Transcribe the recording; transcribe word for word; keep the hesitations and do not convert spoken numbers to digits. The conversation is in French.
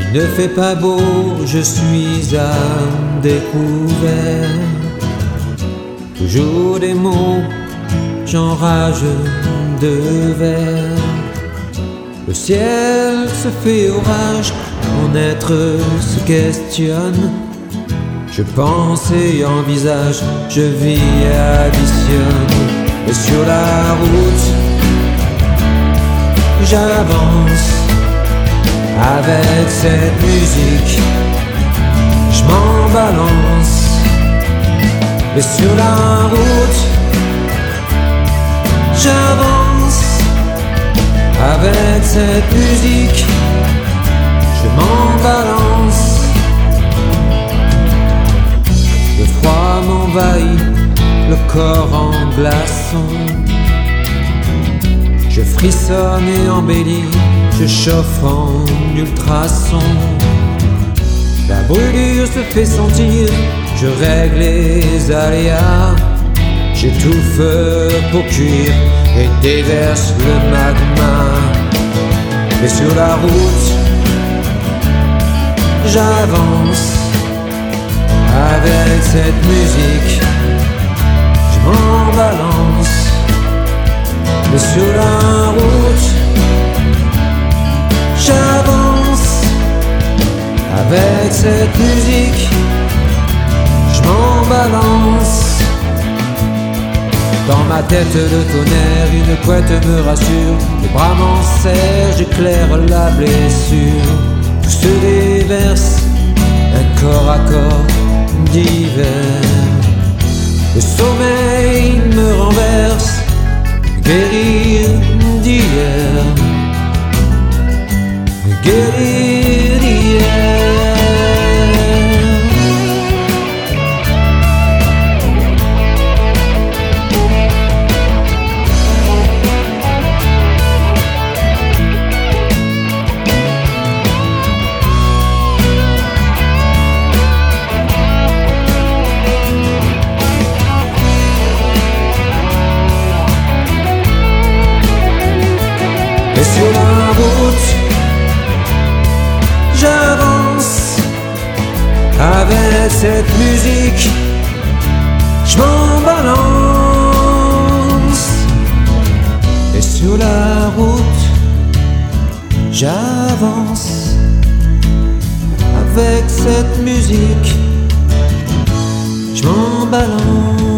Ne fait pas beau, je suis à découvert. Toujours des mots, j'enrage de vers. Le ciel se fait orage, mon être se questionne. Je pense et envisage, je vis et additionne. Et sur la route, j'avance avec cette musique, je m'en balance. Et sur la route, j'avance avec cette musique, je m'en balance. Le froid m'envahit, le corps en glaçon. Je frissonne et embellis, je chauffe en ultrason. La brûlure se fait sentir, je règle les aléas. J'étouffe pour cuire et déverse le magma. Et sur la route, j'avance avec cette musique, je m'en balance. Et sur la route, j'avance avec cette musique, je m'en balance. Dans ma tête le tonnerre, une couette me rassure. Les bras m'en serrent, j'éclaire la blessure. Tout se déverse, un corps à corps d'hiver. Le sommeil me renverse, guérir d'hier, guérir d'hier. Et sur la route, j'avance avec cette musique, je m'en balance. Et sur la route, j'avance avec cette musique, je m'en balance.